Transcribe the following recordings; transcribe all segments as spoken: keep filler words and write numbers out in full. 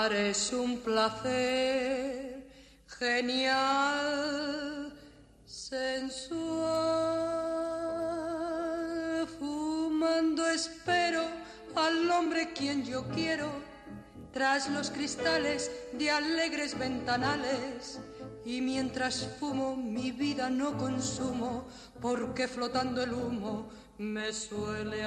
Fumar es un placer genial, sensual. Fumando espero al hombre quien yo quiero, tras los cristales de alegres ventanales. Y mientras fumo mi vida no consumo, porque flotando el humo me suele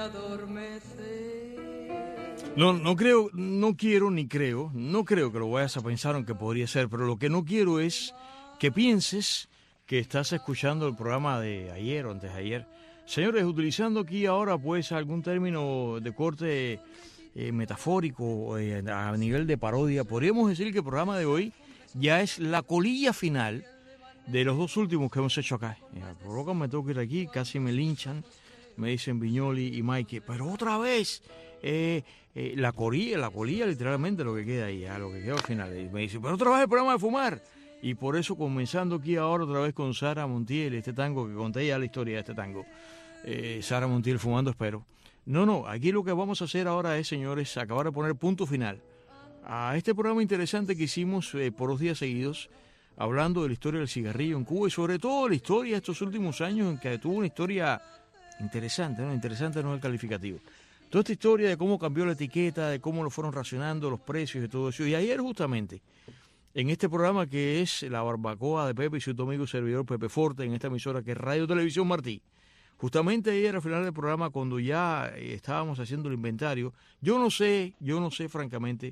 adormecer. No, no creo, no quiero ni creo, no creo que lo vayas a pensar, aunque podría ser, pero lo que no quiero es que pienses que estás escuchando el programa de ayer o antes de ayer. Señores, utilizando aquí ahora pues algún término de corte eh, metafórico, eh, a nivel de parodia, podríamos decir que el programa de hoy ya es la colilla final de los dos últimos que hemos hecho acá. Por lo que me tengo que ir aquí, casi me linchan, me dicen Viñoli y Mikey, pero otra vez, eh, eh, la colilla, la colilla literalmente lo que queda ahí, ya, lo que queda al final. Y me dicen, pero otra vez el programa de fumar. Y por eso comenzando aquí ahora otra vez con Sara Montiel, este tango que conté ya la historia de este tango. Eh, Sara Montiel fumando espero. No, no, aquí lo que vamos a hacer ahora es, señores, acabar de poner punto final a este programa interesante que hicimos eh, por dos días seguidos, hablando de la historia del cigarrillo en Cuba y sobre todo la historia de estos últimos años en que tuvo una historia interesante, ¿no? Interesante no es el calificativo. Toda esta historia de cómo cambió la etiqueta, de cómo lo fueron racionando los precios y todo eso. Y ayer justamente, en este programa que es La Barbacoa de Pepe y su amigo servidor Pepe Forte, en esta emisora que es Radio Televisión Martí, justamente ayer al final del programa, cuando ya eh, estábamos haciendo el inventario, yo no sé, yo no sé francamente,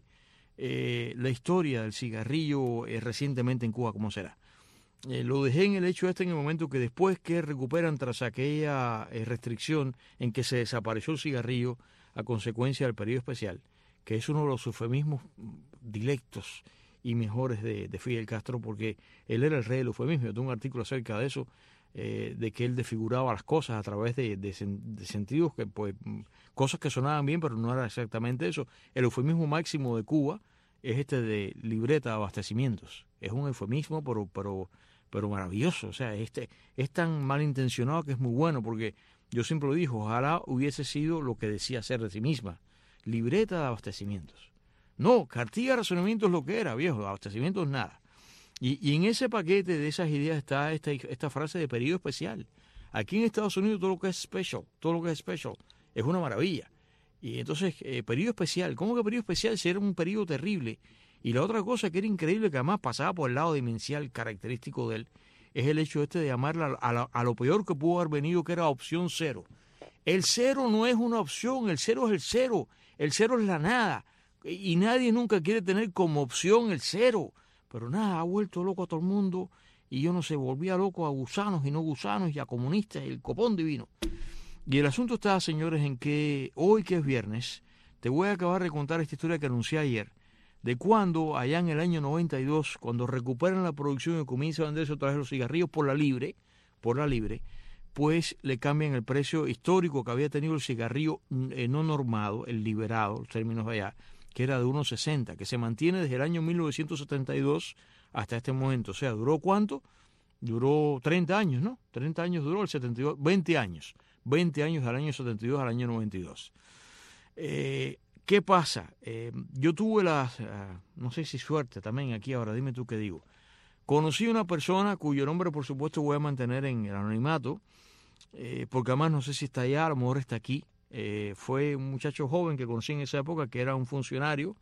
Eh, la historia del cigarrillo eh, recientemente en Cuba, ¿cómo será? Eh, lo dejé en el hecho este en el momento que después que recuperan tras aquella eh, restricción en que se desapareció el cigarrillo a consecuencia del periodo especial, que es uno de los eufemismos dilectos y mejores de, de Fidel Castro, porque él era el rey del eufemismo. Yo tengo un artículo acerca de eso, eh, de que él desfiguraba las cosas a través de, de, de sentidos que pues cosas que sonaban bien, pero no era exactamente eso. El eufemismo máximo de Cuba es este de libreta de abastecimientos. Es un eufemismo, pero, pero, pero maravilloso. O sea, este es tan malintencionado que es muy bueno, porque yo siempre lo digo, ojalá hubiese sido lo que decía ser de sí misma. Libreta de abastecimientos. No, cartilla de razonamiento es lo que era, viejo, de abastecimientos nada. Y, y en ese paquete de esas ideas está esta, esta frase de periodo especial. Aquí en Estados Unidos todo lo que es special, todo lo que es special, es una maravilla. Y entonces, eh, periodo especial, ¿cómo que periodo especial? Si era un periodo terrible. Y la otra cosa que era increíble, que además pasaba por el lado demencial característico de él, es el hecho este de llamarla a, la, a lo peor que pudo haber venido, que era opción cero. El cero no es una opción, el cero es el cero, el cero es la nada. Y nadie nunca quiere tener como opción el cero. Pero nada, ha vuelto loco a todo el mundo, y yo no sé, volvía loco a gusanos y no gusanos y a comunistas, y el copón divino. Y el asunto está, señores, en que hoy, que es viernes, te voy a acabar de contar esta historia que anuncié ayer, de cuando, allá en el año noventa y dos, cuando recuperan la producción y comienza a venderse otra vez los cigarrillos por la libre, por la libre, pues le cambian el precio histórico que había tenido el cigarrillo eh, no normado, el liberado, los términos de allá, que era de uno sesenta, que se mantiene desde el año mil novecientos setenta y dos hasta este momento. O sea, ¿duró cuánto? Duró treinta años, ¿no? treinta años duró el setenta y dos, veinte años. veinte años del año setenta y dos al año noventa y dos. Eh, ¿Qué pasa? Eh, yo tuve la, uh, no sé si suerte también aquí ahora, dime tú qué digo. Conocí a una persona cuyo nombre, por supuesto, voy a mantener en el anonimato, eh, porque además no sé si está allá, a lo mejor está aquí. Eh, fue un muchacho joven que conocí en esa época, que era un funcionario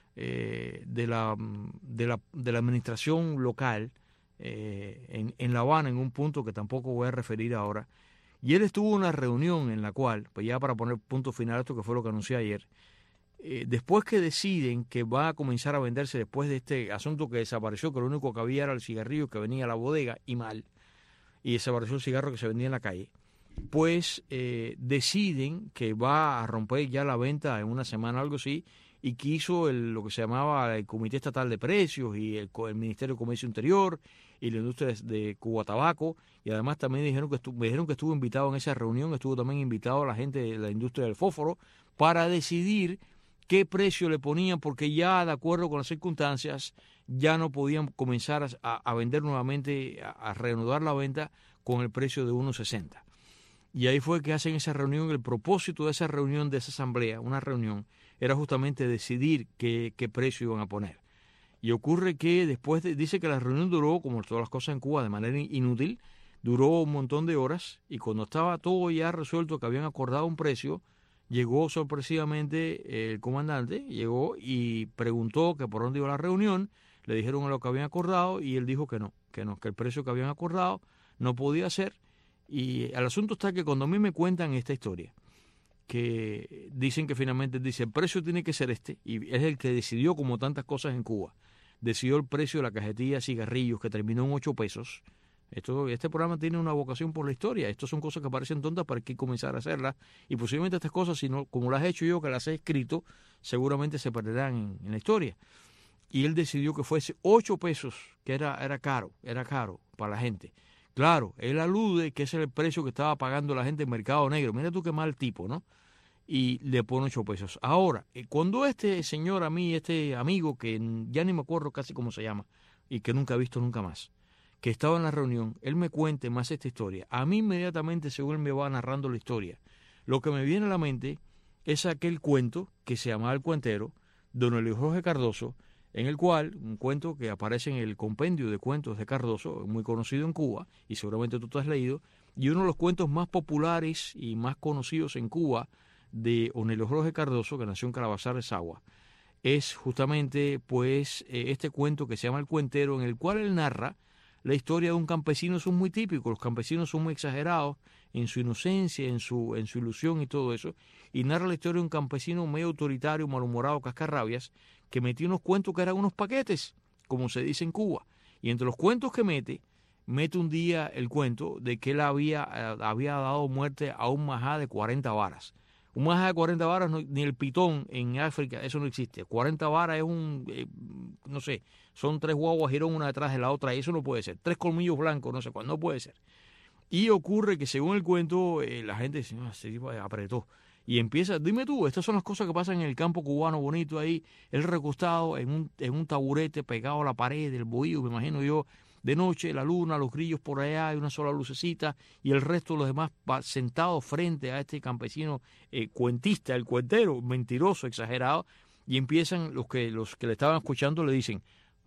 eh, de, la, de, la, de la administración local eh, en, en La Habana, en un punto que tampoco voy a referir ahora. Y él estuvo en una reunión en la cual, pues ya para poner punto final a esto que fue lo que anuncié ayer, eh, después que deciden que va a comenzar a venderse después de este asunto que desapareció, que lo único que había era el cigarrillo que venía a la bodega y mal, y desapareció el cigarro que se vendía en la calle, pues eh, deciden que va a romper ya la venta en una semana o algo así, y que hizo el, lo que se llamaba el Comité Estatal de Precios y el, el Ministerio de Comercio Interior y la industria de, de Cuba Tabaco, y además también dijeron que estuvo, me dijeron que estuvo invitado en esa reunión, estuvo también invitado a la gente de la industria del fósforo para decidir qué precio le ponían, porque ya de acuerdo con las circunstancias ya no podían comenzar a, a vender nuevamente, a, a reanudar la venta con el precio de uno sesenta. Y ahí fue que hacen esa reunión. El propósito de esa reunión, de esa asamblea, una reunión, era justamente decidir qué, qué precio iban a poner. Y ocurre que después, de, dice que la reunión duró, como todas las cosas en Cuba, de manera inútil, duró un montón de horas, y cuando estaba todo ya resuelto, que habían acordado un precio, llegó sorpresivamente el comandante, llegó y preguntó que por dónde iba la reunión, le dijeron lo que habían acordado, y él dijo que no, que no, que el precio que habían acordado no podía ser. Y el asunto está que cuando a mí me cuentan esta historia, que dicen que finalmente dice el precio tiene que ser este, y es el que decidió, como tantas cosas en Cuba, decidió el precio de la cajetilla de cigarrillos que terminó en ocho pesos. Esto, este programa tiene una vocación por la historia. Estas son cosas que parecen tontas, para que comenzar a hacerlas, y posiblemente estas cosas, si no, como las he hecho yo, que las he escrito, seguramente se perderán en, en la historia. Y él decidió que fuese ocho pesos, que era, era caro, era caro para la gente. Claro, él alude que ese es el precio que estaba pagando la gente en mercado negro. Mira tú qué mal tipo, ¿no? Y le pone ocho pesos. Ahora, cuando este señor a mí, este amigo, que ya ni me acuerdo casi cómo se llama, y que nunca he visto nunca más, que estaba en la reunión, él me cuente más esta historia. A mí inmediatamente, según él me va narrando la historia, lo que me viene a la mente es aquel cuento que se llamaba El Cuentero, de don Elio Jorge Cardoso, en el cual, un cuento que aparece en el compendio de cuentos de Cardoso, muy conocido en Cuba, y seguramente tú te has leído, y uno de los cuentos más populares y más conocidos en Cuba de don Elio Jorge Cardoso, que nació en Calabazar de Sagua, es justamente pues este cuento que se llama El Cuentero, en el cual él narra la historia de un campesino. Son muy típicos, los campesinos son muy exagerados en su inocencia, en su, en su ilusión y todo eso, y narra la historia de un campesino medio autoritario, malhumorado, cascarrabias, que metió unos cuentos que eran unos paquetes, como se dice en Cuba, y entre los cuentos que mete, mete un día el cuento de que él había, había dado muerte a un majá de cuarenta varas. Un majá de cuarenta varas, no, ni el pitón en África, eso no existe. cuarenta varas es un, eh, no sé, son tres guaguas girón una detrás de la otra, y eso no puede ser. Tres colmillos blancos, no sé cuál, no puede ser. Y ocurre que según el cuento, eh, la gente dice, no, ese tipo apretó. Y empieza, dime tú, estas son las cosas que pasan en el campo cubano bonito ahí, él recostado en un, en un taburete pegado a la pared del bohío, me imagino yo, de noche, la luna, los grillos por allá, hay una sola lucecita, y el resto de los demás sentados frente a este campesino eh, cuentista, el cuentero, mentiroso, exagerado, y empiezan los que los que le estaban escuchando le dicen,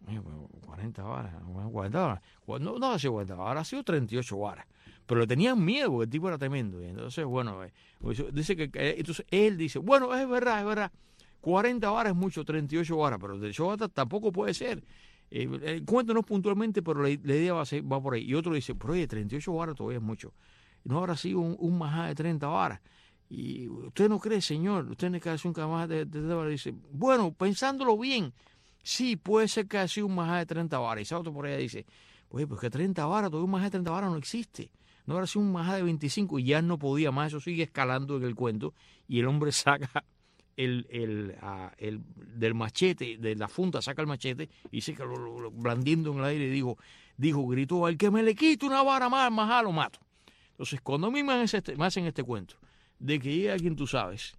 cuarenta varas, cuarenta varas, no, no ha sido cuarenta varas, ha sido treinta y ocho varas. Pero le tenían miedo, porque el tipo era tremendo. Y entonces, bueno, eh, dice que, eh, entonces él dice, bueno, es verdad, es verdad, cuarenta varas es mucho, treinta y ocho varas, pero de ocho varas tampoco puede ser. Eh, el cuento no es puntualmente, pero la, la idea va, a ser, va por ahí. Y otro dice, pero oye, treinta y ocho varas todavía es mucho. No habrá sido un, un majá de treinta varas. Y usted no cree, señor, usted no cree que hace un majá de treinta varas. Dice, bueno, pensándolo bien, sí, puede ser que haya sido un majá de treinta varas. Y otro por allá dice, pues, pues que treinta varas, todavía un majá de treinta varas no existe. No habrá sido un majá de veinticinco, y ya no podía más. Eso sigue escalando en el cuento, y el hombre saca el, el, uh, el del machete, de la funda, saca el machete y se lo, lo, lo, blandiendo en el aire, y dijo, dijo, gritó, al que me le quite una vara más, majá lo mato. Entonces, cuando a mí me hacen este, me hacen este cuento de que llega alguien, tú sabes,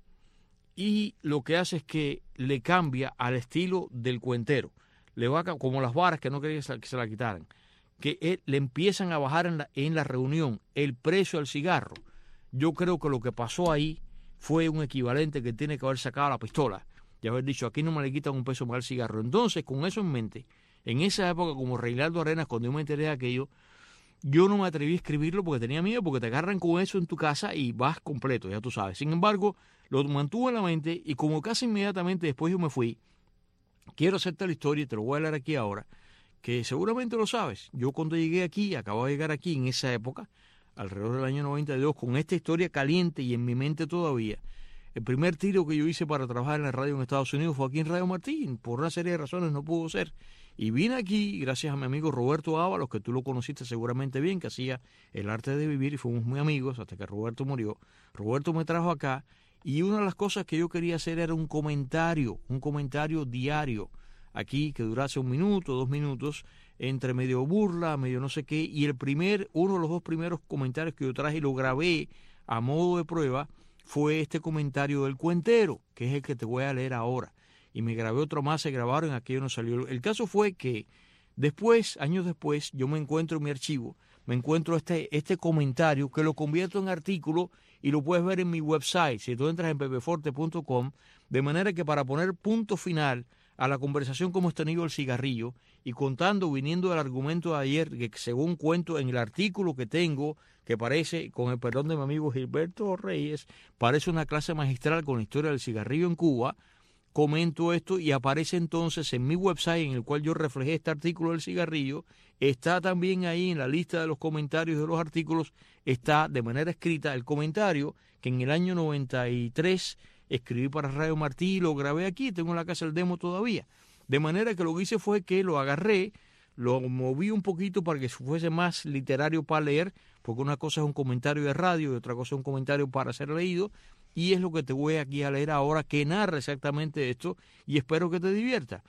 y lo que hace es que le cambia al estilo del cuentero, le va a, como las varas que no quería que se, que se la quitaran, que él, le empiezan a bajar en la, en la reunión el precio del cigarro. Yo creo que lo que pasó ahí fue un equivalente que tiene que haber sacado la pistola y haber dicho, aquí no me le quitan un peso más al cigarro. Entonces, con eso en mente, en esa época, como Reinaldo Arenas, cuando yo me enteré de aquello, yo no me atreví a escribirlo porque tenía miedo, porque te agarran con eso en tu casa y vas completo, ya tú sabes. Sin embargo, lo mantuve en la mente, y como casi inmediatamente después yo me fui, quiero hacerte la historia y te lo voy a leer aquí ahora, que seguramente lo sabes. Yo cuando llegué aquí, acabo de llegar aquí en esa época, alrededor del año noventa y dos, con esta historia caliente y en mi mente todavía, el primer tiro que yo hice para trabajar en la radio en Estados Unidos fue aquí en Radio Martín. Por una serie de razones no pudo ser. Y vine aquí gracias a mi amigo Roberto Ábalos, que tú lo conociste seguramente bien, que hacía El Arte de Vivir, y fuimos muy amigos hasta que Roberto murió. Roberto me trajo acá, y una de las cosas que yo quería hacer era un comentario, un comentario diario, aquí que durase un minuto, dos minutos, entre medio burla, medio no sé qué, y el primer, uno de los dos primeros comentarios que yo traje y lo grabé a modo de prueba fue este comentario del cuentero, que es el que te voy a leer ahora. Y me grabé otro más, se grabaron, aquello no salió. El caso fue que después, años después, yo me encuentro en mi archivo me encuentro este, este comentario que lo convierto en artículo y lo puedes ver en mi website, si tú entras en pepe forte punto com, de manera que para poner punto final a la conversación que hemos tenido del cigarrillo y contando, viniendo del argumento de ayer, que según cuento en el artículo que tengo, que parece, con el perdón de mi amigo Gilberto Reyes, parece una clase magistral con la historia del cigarrillo en Cuba, comento esto y aparece entonces en mi website en el cual yo reflejé este artículo del cigarrillo, está también ahí en la lista de los comentarios de los artículos, está de manera escrita el comentario que en el año noventa y tres escribí para Radio Martí y lo grabé aquí, tengo en la casa el demo todavía. De manera que lo que hice fue que lo agarré, lo moví un poquito para que fuese más literario para leer, porque una cosa es un comentario de radio y otra cosa es un comentario para ser leído, y es lo que te voy aquí a leer ahora, que narra exactamente esto, y espero que te divierta.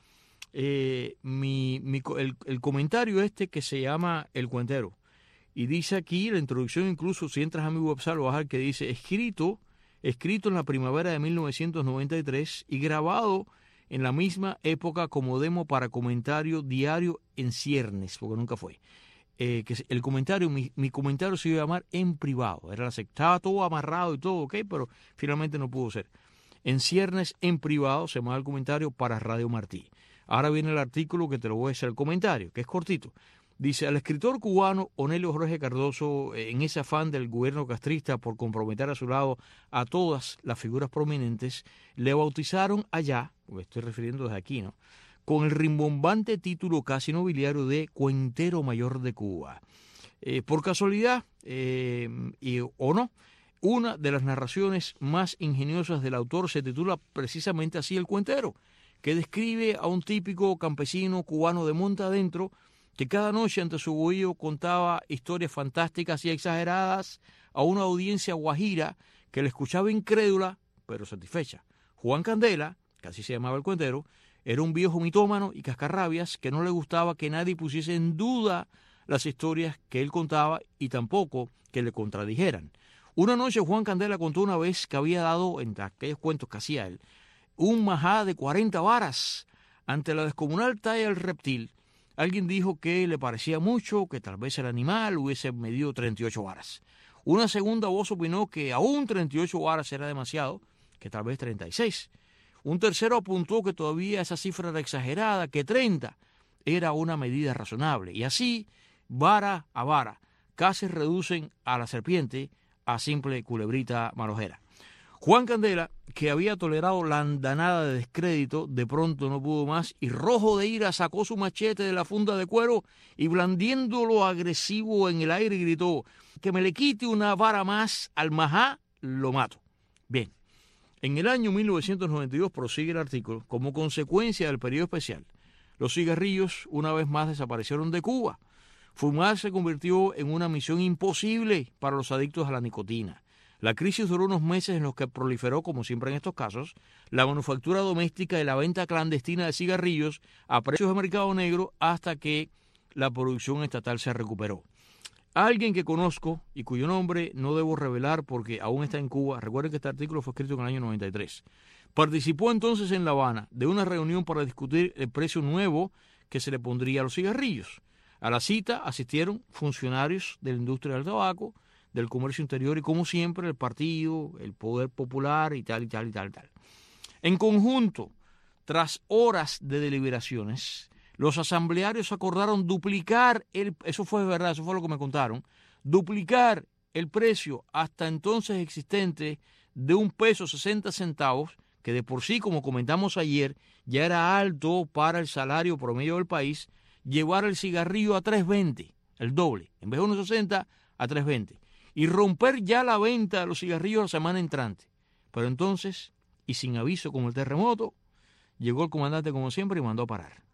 Eh, mi, mi, el, el comentario este que se llama El Cuentero, y dice aquí, la introducción incluso, si entras a mi website lo vas a ver que dice, escrito, escrito en la primavera de mil novecientos noventa y tres y grabado en la misma época como demo para comentario diario en ciernes, porque nunca fue. Eh, que el comentario, mi, mi comentario se iba a llamar En Privado, era la, estaba todo amarrado y todo, ok, pero finalmente no pudo ser. En ciernes En Privado se llamaba el comentario para Radio Martí. Ahora viene el artículo que te lo voy a hacer el comentario, que es cortito. Dice, al escritor cubano Onelio Jorge Cardoso, en ese afán del gobierno castrista por comprometer a su lado a todas las figuras prominentes, le bautizaron allá, me estoy refiriendo desde aquí, ¿no?, con el rimbombante título casi nobiliario de Cuentero Mayor de Cuba. Eh, por casualidad, eh, y, o no, una de las narraciones más ingeniosas del autor se titula precisamente así, El Cuentero, que describe a un típico campesino cubano de monte adentro que cada noche ante su bohío contaba historias fantásticas y exageradas a una audiencia guajira que le escuchaba incrédula, pero satisfecha. Juan Candela, que así se llamaba el cuentero, era un viejo mitómano y cascarrabias que no le gustaba que nadie pusiese en duda las historias que él contaba y tampoco que le contradijeran. Una noche Juan Candela contó una vez que había dado, en aquellos cuentos que hacía él, un majá de cuarenta varas ante la descomunal talla del reptil. Alguien dijo que le parecía mucho, que tal vez el animal hubiese medido treinta y ocho varas. Una segunda voz opinó que aún treinta y ocho varas era demasiado, que tal vez treinta y seis. Un tercero apuntó que todavía esa cifra era exagerada, que treinta era una medida razonable. Y así, vara a vara, casi reducen a la serpiente a simple culebrita malojera. Juan Candela, que había tolerado la andanada de descrédito, de pronto no pudo más y rojo de ira sacó su machete de la funda de cuero y blandiéndolo agresivo en el aire gritó, que me le quite una vara más al majá, lo mato. Bien. En el año mil novecientos noventa y dos, prosigue el artículo, como consecuencia del periodo especial, los cigarrillos una vez más desaparecieron de Cuba. Fumar se convirtió en una misión imposible para los adictos a la nicotina. La crisis duró unos meses en los que proliferó, como siempre en estos casos, la manufactura doméstica y la venta clandestina de cigarrillos a precios de mercado negro hasta que la producción estatal se recuperó. Alguien que conozco y cuyo nombre no debo revelar porque aún está en Cuba, recuerden que este artículo fue escrito en el año noventa y tres, participó entonces en La Habana de una reunión para discutir el precio nuevo que se le pondría a los cigarrillos. A la cita asistieron funcionarios de la industria del tabaco, del comercio interior y, como siempre, el partido, el poder popular y tal y tal y tal y tal. En conjunto, tras horas de deliberaciones, los asamblearios acordaron duplicar, el, eso fue verdad, eso fue lo que me contaron, duplicar el precio hasta entonces existente de un peso sesenta centavos, que de por sí, como comentamos ayer, ya era alto para el salario promedio del país, llevar el cigarrillo a tres veinte, el doble, en vez de uno sesenta a tres veinte, y romper ya la venta de los cigarrillos la semana entrante. Pero entonces, y sin aviso como el terremoto, llegó el comandante como siempre y mandó a parar.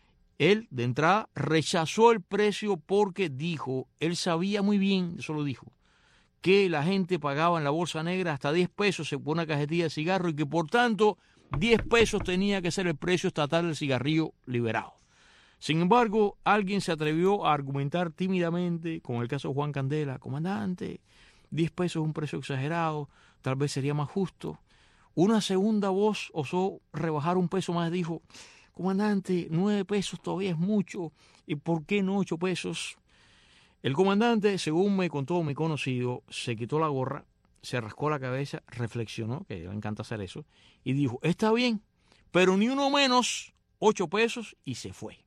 Él, de entrada, rechazó el precio porque dijo, él sabía muy bien, eso lo dijo, que la gente pagaba en la bolsa negra hasta diez pesos por una cajetilla de cigarro y que por tanto diez pesos tenía que ser el precio estatal del cigarrillo liberado. Sin embargo, alguien se atrevió a argumentar tímidamente, como el caso de Juan Candela, comandante, diez pesos es un precio exagerado, tal vez sería más justo. Una segunda voz osó rebajar un peso más, dijo, comandante, nueve pesos todavía es mucho, ¿y por qué no ocho pesos? El comandante, según me contó mi conocido, se quitó la gorra, se rascó la cabeza, reflexionó, que le encanta hacer eso, y dijo, está bien, pero ni uno menos, ocho pesos, y se fue.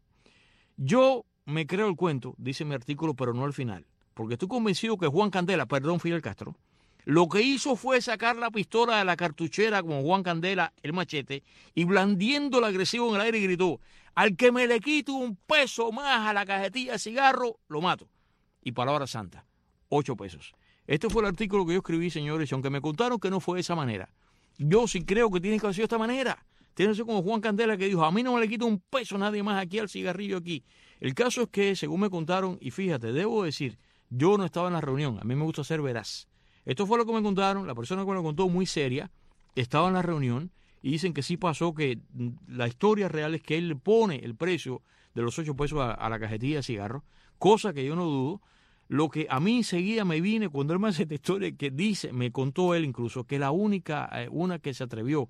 Yo me creo el cuento, dice mi artículo, pero no al final, porque estoy convencido que Juan Candela, perdón, Fidel Castro, lo que hizo fue sacar la pistola de la cartuchera como Juan Candela, el machete, y blandiendo el agresivo en el aire gritó, al que me le quite un peso más a la cajetilla de cigarro, lo mato. Y palabra santa, ocho pesos. Este fue el artículo que yo escribí, señores, y aunque me contaron que no fue de esa manera, yo sí creo que tiene que haber sido de esta manera. Tiene que ser como Juan Candela que dijo, a mí no me le quito un peso nadie más aquí al cigarrillo aquí. El caso es que, según me contaron, y fíjate, debo decir, yo no estaba en la reunión, a mí me gusta ser veraz. Esto fue lo que me contaron, la persona que me lo contó muy seria, estaba en la reunión y dicen que sí pasó, que la historia real es que él le pone el precio de los ocho pesos a, a la cajetilla de cigarros, cosa que yo no dudo. Lo que a mí enseguida me vine cuando él me hace esta historia, que dice, me contó él incluso, que la única, eh, una que se atrevió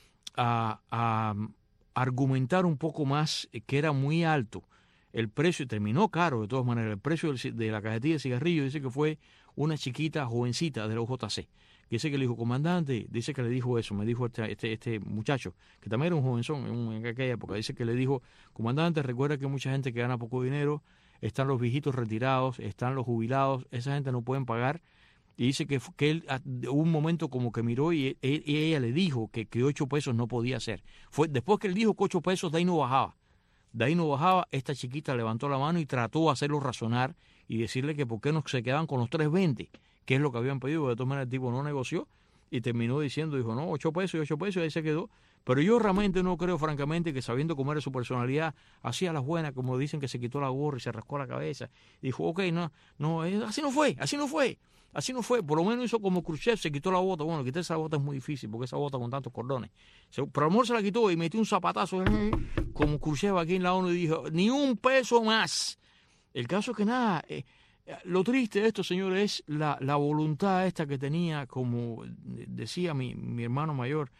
a, a, a argumentar un poco más, eh, que era muy alto el precio, y terminó caro de todas maneras, el precio del, de la cajetilla de cigarrillo, dice que fue una chiquita jovencita de la U J C. Dice que le dijo, comandante, dice que le dijo eso, me dijo este, este, este muchacho, que también era un jovenzón en, en aquella época, dice que le dijo, comandante, recuerda que hay mucha gente que gana poco dinero, están los viejitos retirados, están los jubilados, esa gente no pueden pagar. Y dice que, que él hubo un momento como que miró y, él, y ella le dijo que, que ocho pesos no podía ser. Fue después que él dijo que ocho pesos, de ahí no bajaba. De ahí no bajaba, esta chiquita levantó la mano y trató de hacerlo razonar y decirle que por qué no se quedaban con los tres veinte, que es lo que habían pedido. De todas maneras el tipo no negoció y terminó diciendo, dijo, no, ocho pesos y ocho pesos, y ahí se quedó. Pero yo realmente no creo, francamente, que sabiendo cómo era su personalidad, hacía las buenas, como dicen que se quitó la gorra y se rascó la cabeza. Dijo, ok, no, no, así no fue, así no fue, así no fue. Por lo menos hizo como Khrushchev, se quitó la bota. Bueno, quitar esa bota es muy difícil, porque esa bota con tantos cordones. Pero a lo mejor se la quitó y metió un zapatazo, como Khrushchev aquí en la ONU, y dijo, ni un peso más. El caso es que nada, eh, lo triste de esto, señores, es la, la voluntad esta que tenía, como decía mi, mi hermano mayor,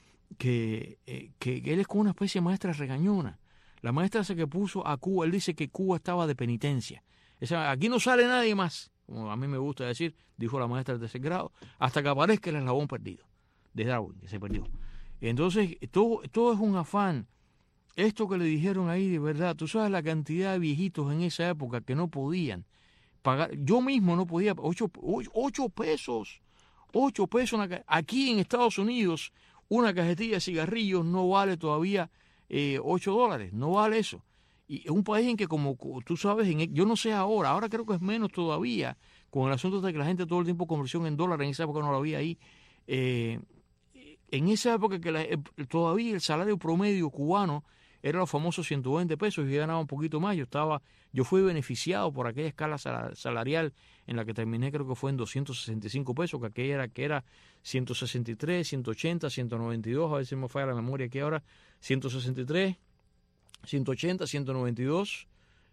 Que, eh, que, que él es como una especie de maestra regañona. La maestra esa que puso a Cuba, él dice que Cuba estaba de penitencia. Esa, aquí no sale nadie más, como a mí me gusta decir, dijo la maestra del tercer grado, hasta que aparezca el eslabón perdido de Darwin, que se perdió. Entonces, todo, todo es un afán. Esto que le dijeron ahí, de verdad, tú sabes la cantidad de viejitos en esa época que no podían pagar. Yo mismo no podía, ocho, ocho, ocho pesos, ocho pesos. Una, aquí en Estados Unidos, una cajetilla de cigarrillos no vale todavía eh, ocho dólares, no vale eso. Y es un país en que, como tú sabes, en, yo no sé ahora, ahora creo que es menos todavía, con el asunto de que la gente todo el tiempo conversión en dólares, en esa época no lo había ahí. Eh, en esa época que la, todavía el salario promedio cubano era los famosos ciento veinte pesos, y yo ganaba un poquito más. Yo estaba, yo fui beneficiado por aquella escala salarial en la que terminé, creo que fue en doscientos sesenta y cinco pesos, que aquella era, que era ciento sesenta y tres, ciento ochenta, ciento noventa y dos, a veces me falla la memoria aquí ahora, ciento sesenta y tres, ciento ochenta, ciento noventa y dos,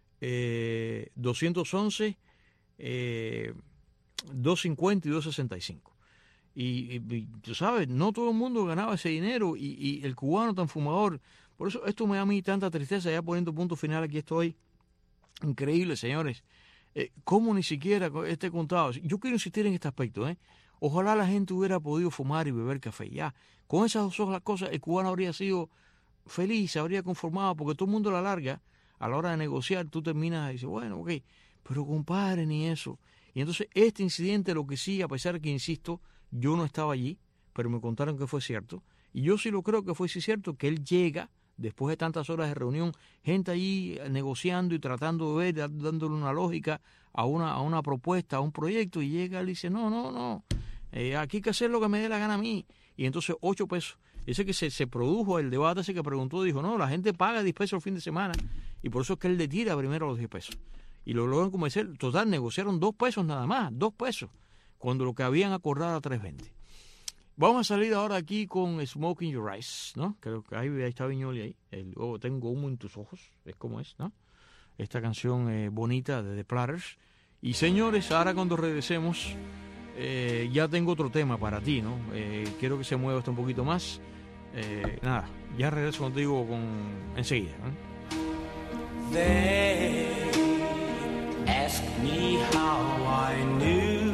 eh, doscientos once, eh, doscientos cincuenta y doscientos sesenta y cinco. Y, y, y tú sabes, no todo el mundo ganaba ese dinero, y, y el cubano tan fumador. Por eso esto me da a mí tanta tristeza. Ya poniendo punto final, aquí estoy. Increíble, señores. Eh, ¿Cómo ni siquiera esté contado? Yo quiero insistir en este aspecto. ¿eh? Ojalá la gente hubiera podido fumar y beber café. Ya, con esas dos cosas, el cubano habría sido feliz, se habría conformado, porque todo el mundo a la larga, a la hora de negociar, tú terminas y dices, bueno, ok, pero compadre, ni eso. Y entonces este incidente, lo que sí, a pesar de que, insisto, yo no estaba allí, pero me contaron que fue cierto. Y yo sí lo creo que fue sí cierto, que él llega después de tantas horas de reunión, gente allí negociando y tratando de ver, dándole una lógica a una, a una propuesta, a un proyecto, y llega y dice, no, no, no, eh, aquí hay que hacer lo que me dé la gana a mí. Y entonces ocho pesos. Ese que se, se produjo el debate, ese que preguntó, dijo, no, la gente paga diez pesos el fin de semana, y por eso es que él le tira primero los diez pesos. Y lo logran convencer, total, negociaron dos pesos nada más, dos pesos, cuando lo que habían acordado era tres veinte. Vamos a salir ahora aquí con Smoke in Your Eyes, ¿no? Creo que ahí, ahí está Viñoli ahí. El, oh, tengo humo en tus ojos, es como es, ¿no? Esta canción eh, bonita de The Platters. Y señores, ahora cuando regresemos, eh, ya tengo otro tema para ti, ¿no? Eh, quiero que se mueva esto un poquito más. Eh, nada, ya regreso contigo con enseguida, ¿no? They ask me how I knew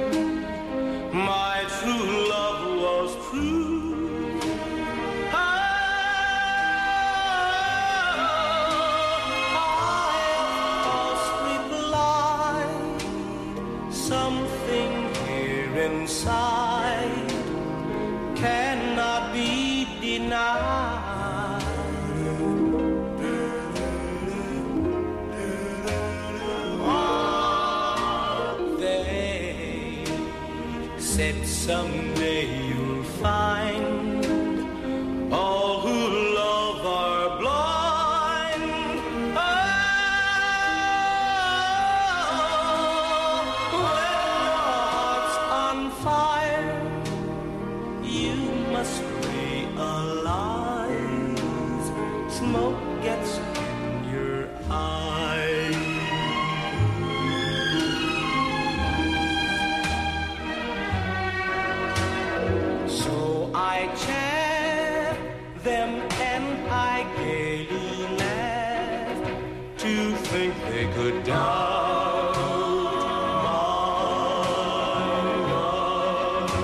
my true love was true. Oh, I am falsely blind. Something here inside cannot be denied. Said someday you'll find all who love are blind. Oh, when your heart's on fire, you must realize smoke gets in your eyes. I chaff them and I gaily laugh to think they could doubt my love.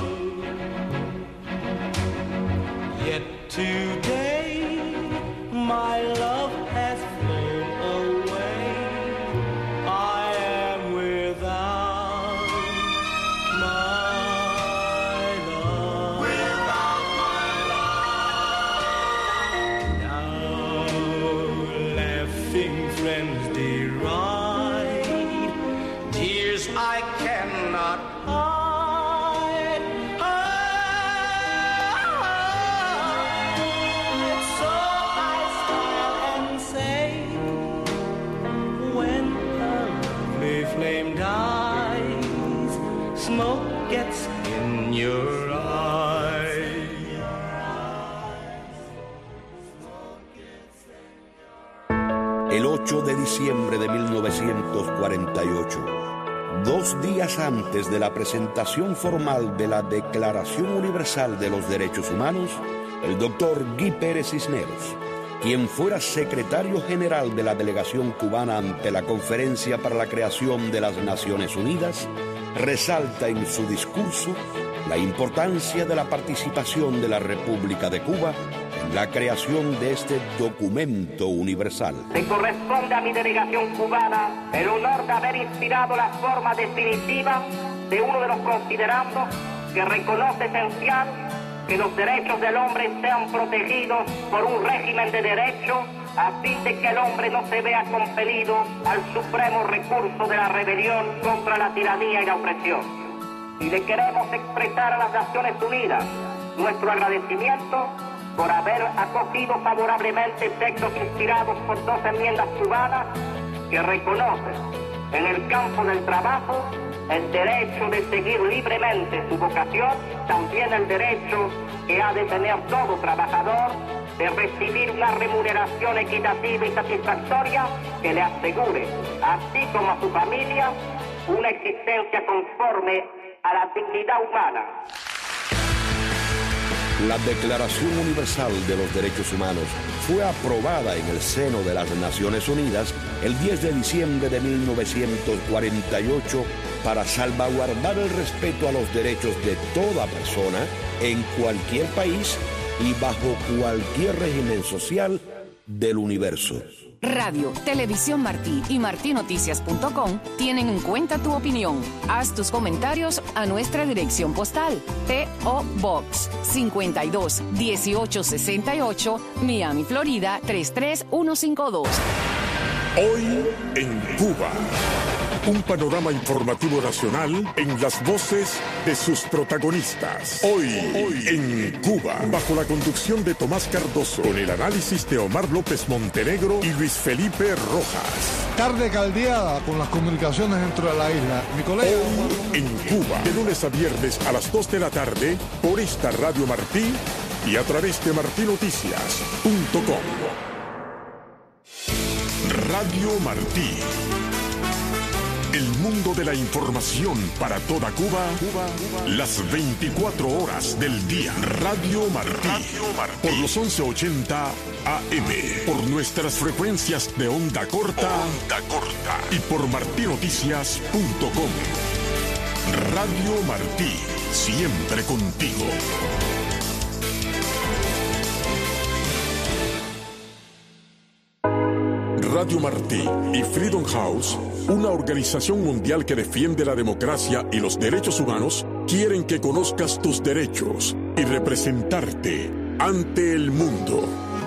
Yet today my love has flown away. I am without my friends deride, tears I cannot hide. Oh, so I smile and say, when a lovely flame dies, smoke gets in your eyes. El ocho de diciembre de mil novecientos cuarenta y ocho, dos días antes de la presentación formal de la Declaración Universal de los Derechos Humanos, el doctor Guy Pérez Cisneros, quien fuera secretario general de la delegación cubana ante la Conferencia para la Creación de las Naciones Unidas, resalta en su discurso la importancia de la participación de la República de Cuba en la creación de este documento universal. Le corresponde a mi delegación cubana el honor de haber inspirado la forma definitiva de uno de los considerandos que reconoce esencial que los derechos del hombre sean protegidos por un régimen de derecho a fin de que el hombre no se vea compelido al supremo recurso de la rebelión contra la tiranía y la opresión. Y le queremos expresar a las Naciones Unidas nuestro agradecimiento por haber acogido favorablemente textos inspirados por dos enmiendas cubanas que reconocen en el campo del trabajo el derecho de seguir libremente su vocación, también el derecho que ha de tener todo trabajador de recibir una remuneración equitativa y satisfactoria que le asegure, así como a su familia, una existencia conforme a la dignidad humana. La Declaración Universal de los Derechos Humanos fue aprobada en el seno de las Naciones Unidas el diez de diciembre de mil novecientos cuarenta y ocho para salvaguardar el respeto a los derechos de toda persona en cualquier país y bajo cualquier régimen social del universo. Radio, Televisión Martí y martí noticias punto com tienen en cuenta tu opinión. Haz tus comentarios a nuestra dirección postal P O Box cincuenta y dos dieciocho sesenta y ocho, Miami, Florida tres tres uno cinco dos. Hoy en Cuba. Un panorama informativo nacional en las voces de sus protagonistas. Hoy, Hoy en Cuba, bajo la conducción de Tomás Cardoso, con el análisis de Omar López Montenegro y Luis Felipe Rojas. Tarde caldeada con las comunicaciones dentro de la isla. Mi colega Hoy en Cuba, de lunes a viernes a las dos de la tarde, por esta Radio Martí y a través de martí noticias punto com. Radio Martí. El mundo de la información para toda Cuba, Cuba, Cuba. Las veinticuatro horas del día. Radio Martí. Radio Martí. Por los once ochenta A M. Por nuestras frecuencias de onda corta. Onda corta. Y por martí noticias punto com. Radio Martí. Siempre contigo. Radio Martí y Freedom House, una organización mundial que defiende la democracia y los derechos humanos, quieren que conozcas tus derechos y representarte ante el mundo.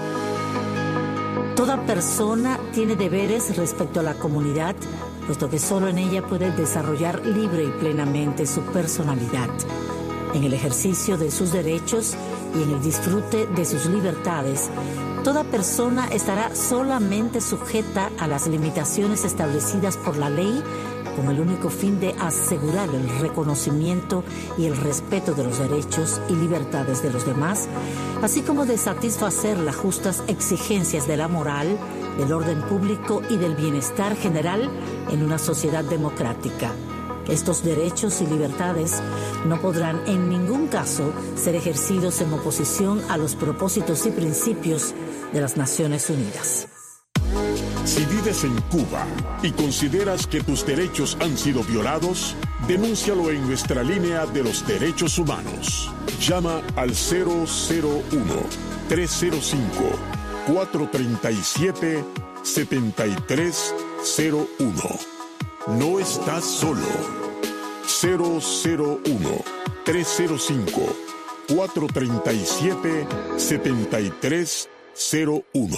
Toda persona tiene deberes respecto a la comunidad, puesto que solo en ella puede desarrollar libre y plenamente su personalidad. En el ejercicio de sus derechos y en el disfrute de sus libertades, toda persona estará solamente sujeta a las limitaciones establecidas por la ley, con el único fin de asegurar el reconocimiento y el respeto de los derechos y libertades de los demás, así como de satisfacer las justas exigencias de la moral, del orden público y del bienestar general en una sociedad democrática. Estos derechos y libertades no podrán en ningún caso ser ejercidos en oposición a los propósitos y principios de las Naciones Unidas. Si vives en Cuba y consideras que tus derechos han sido violados, denúncialo en nuestra línea de los derechos humanos. Llama al cero cero uno, tres cero cinco, cuatro tres siete, siete tres cero uno. No estás solo. cero cero uno, tres cero cinco, cuatro tres siete, siete tres cero uno.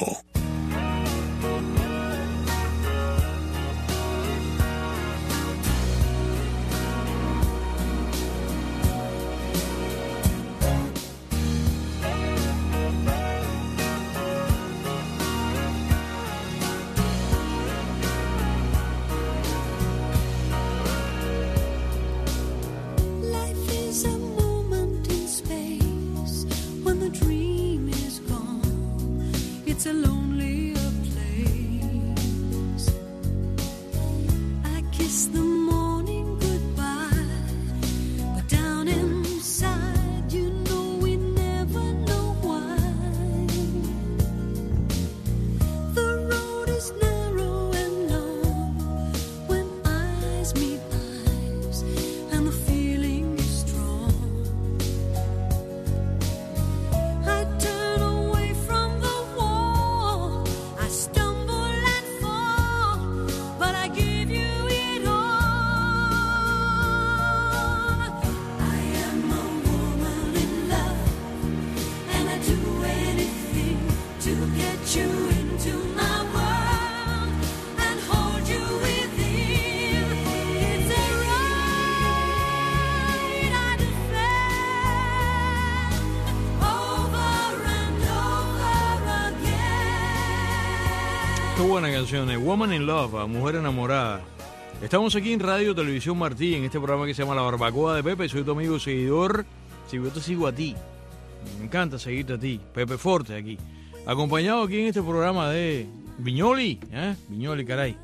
Buena canción, eh. Woman in Love, Mujer Enamorada. Estamos aquí en Radio Televisión Martí, en este programa que se llama La Barbacoa de Pepe. Soy tu amigo seguidor. Si yo te sigo a ti, me encanta seguirte a ti, Pepe Forte aquí. Acompañado aquí en este programa de Viñoli, ¿eh? Viñoli, caray,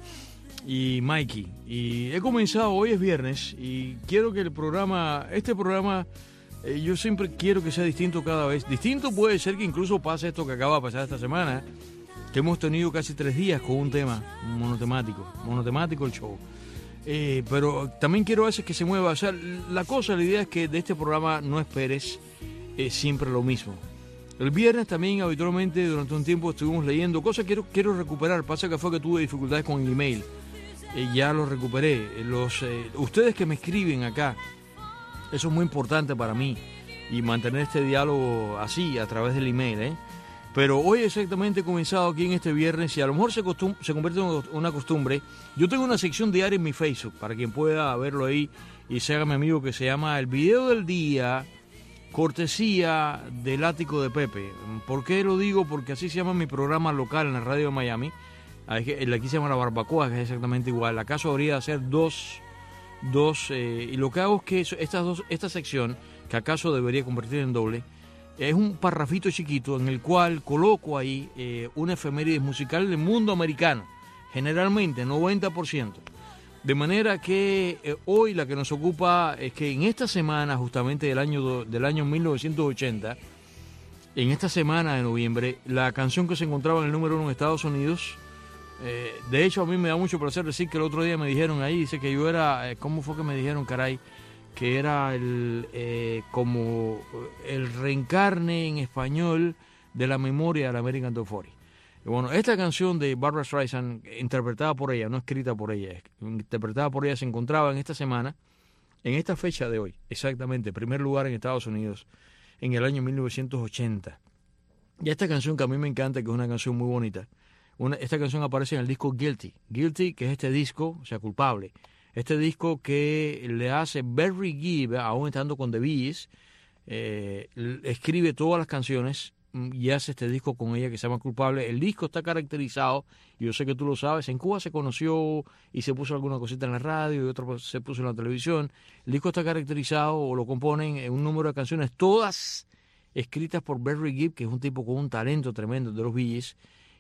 y Mikey. Y he comenzado, hoy es viernes, y quiero que el programa, este programa, eh, yo siempre quiero que sea distinto cada vez. Distinto puede ser que incluso pase esto que acaba de pasar esta semana, que hemos tenido casi tres días con un tema monotemático, monotemático el show. Eh, pero también quiero a veces que se mueva. O sea, la cosa, la idea es que de este programa no esperes eh, siempre lo mismo. El viernes también, habitualmente, durante un tiempo estuvimos leyendo cosas que quiero, quiero recuperar. Pasa que fue que tuve dificultades con el email. Eh, ya lo recuperé. Los, eh, ustedes que me escriben acá, eso es muy importante para mí. Y mantener este diálogo así, a través del email, ¿eh? Pero hoy exactamente he comenzado aquí en este viernes y a lo mejor se, costum- se convierte en una costumbre. Yo tengo una sección diaria en mi Facebook, para quien pueda verlo ahí y se haga mi amigo, que se llama El Video del Día, cortesía del Ático de Pepe. ¿Por qué lo digo? Porque así se llama mi programa local en la radio de Miami. El aquí se llama La Barbacoa, que es exactamente igual. ¿Acaso habría de hacer dos? dos eh, y lo que hago es que estas dos, esta sección, que acaso debería convertir en doble, es un parrafito chiquito en el cual coloco ahí eh, una efeméride musical del mundo americano, generalmente noventa por ciento. De manera que eh, hoy la que nos ocupa es que en esta semana, justamente del año, del año mil novecientos ochenta, en esta semana de noviembre, la canción que se encontraba en el número uno en Estados Unidos, eh, de hecho a mí me da mucho placer decir que el otro día me dijeron ahí, dice que yo era, eh, ¿cómo fue que me dijeron, caray? Que era el eh, como el reencarne en español de la memoria de la American Top cuarenta. Y bueno, esta canción de Barbra Streisand, interpretada por ella, no escrita por ella, interpretada por ella, se encontraba en esta semana, en esta fecha de hoy, exactamente, primer lugar en Estados Unidos, en el año mil novecientos ochenta. Y esta canción que a mí me encanta, que es una canción muy bonita, una, esta canción aparece en el disco Guilty, Guilty, que es este disco, o sea, culpable, este disco que le hace Barry Gibb, aún estando con The Bees, eh, escribe todas las canciones y hace este disco con ella que se llama Culpable. El disco está caracterizado, y yo sé que tú lo sabes, en Cuba se conoció y se puso alguna cosita en la radio y otra se puso en la televisión. El disco está caracterizado o lo componen en un número de canciones, todas escritas por Barry Gibb, que es un tipo con un talento tremendo de los Bee Gees.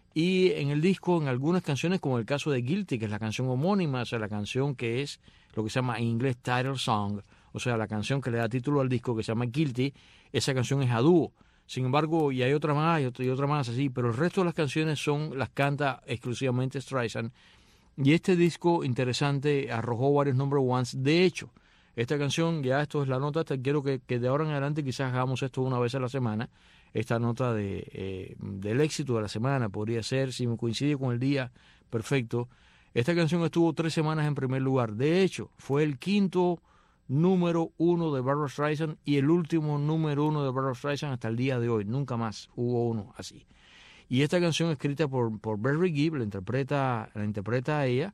Y en el disco, en algunas canciones, como el caso de Guilty, que es la canción homónima, o sea, la canción que es lo que se llama en inglés title song, o sea, la canción que le da título al disco, que se llama Guilty, esa canción es a dúo. Sin embargo, y hay otra más, y otra, y otra más así, pero el resto de las canciones son las canta exclusivamente Streisand. Y este disco interesante arrojó varios number ones. De hecho, esta canción, ya esto es la nota, te quiero que, que de ahora en adelante quizás hagamos esto una vez a la semana, esta nota de eh, del éxito de la semana, podría ser, si me coincide con el día, perfecto. Esta canción estuvo tres semanas en primer lugar. De hecho, fue el quinto número uno de Barbra Streisand y el último número uno de Barbra Streisand hasta el día de hoy. Nunca más hubo uno así. Y esta canción escrita por, por Barry Gibb, la interpreta, la interpreta a ella.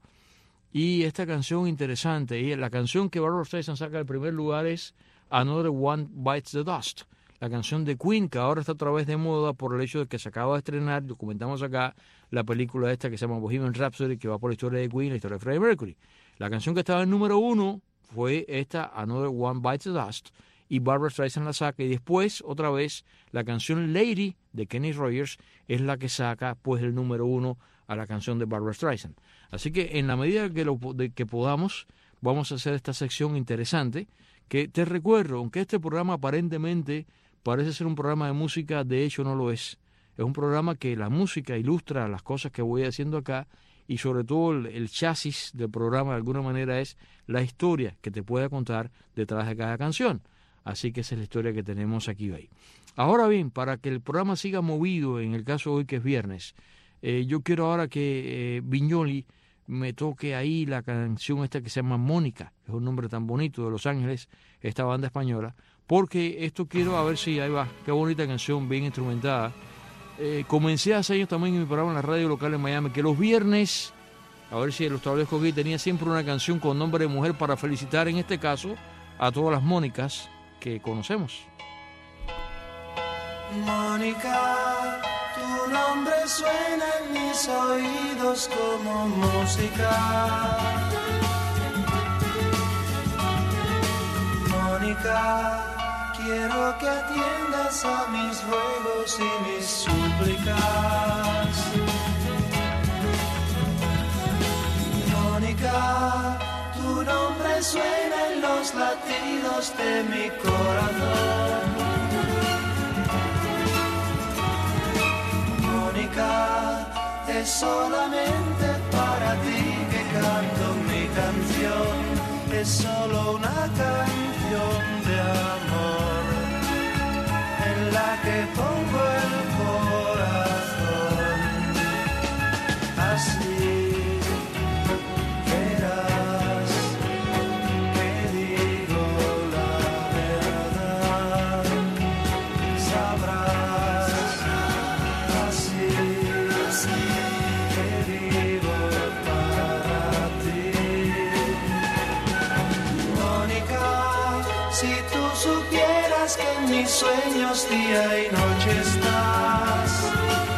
Y esta canción interesante, y la canción que Barbra Streisand saca del primer lugar es Another One Bites the Dust, la canción de Queen, que ahora está otra vez de moda por el hecho de que se acaba de estrenar, documentamos acá, la película esta que se llama Bohemian Rhapsody, que va por la historia de Queen, la historia de Freddie Mercury. La canción que estaba en número uno fue esta, Another One Bites the Dust, y Barbra Streisand la saca, y después, otra vez, la canción Lady de Kenny Rogers es la que saca, pues, el número uno a la canción de Barbra Streisand. Así que, en la medida que, lo, de, que podamos, vamos a hacer esta sección interesante, que te recuerdo, aunque este programa aparentemente parece ser un programa de música, de hecho no lo es. Es un programa que la música ilustra las cosas que voy haciendo acá, y sobre todo el, el chasis del programa de alguna manera es la historia que te pueda contar detrás de cada canción. Así que esa es la historia que tenemos aquí hoy. Ahora bien, para que el programa siga movido, en el caso de hoy que es viernes, eh, yo quiero ahora que eh, Viñoli me toque ahí la canción esta que se llama Mónica, es un nombre tan bonito de Los Ángeles, esta banda española, porque esto quiero a ver si ahí va, qué bonita canción, bien instrumentada. Eh, comencé hace años también en mi programa en la radio local en Miami, que los viernes, a ver si lo establezco aquí, tenía siempre una canción con nombre de mujer para felicitar, en este caso, a todas las Mónicas que conocemos. Mónica, tu nombre suena en mis oídos como música. Mónica, quiero que atiendas a mis ruegos y mis súplicas. Mónica, tu nombre suena en los latidos de mi corazón. Mónica, es solamente para ti que canto mi canción. Es solo una canción de amor en la que pongo el corazón. Así mis sueños día y noche estás.